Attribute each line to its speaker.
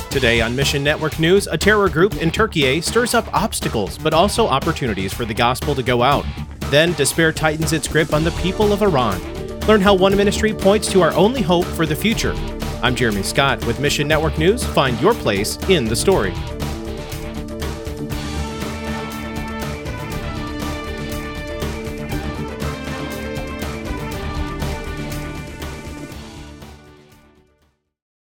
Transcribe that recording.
Speaker 1: Today on Mission Network News, a terror group in Turkey stirs up obstacles, but also opportunities for the gospel to go out. Then, despair tightens its grip on the people of Iran. Learn how one ministry points to our only hope for the future. I'm Jeremy Scott with Mission Network News. Find your place in the story.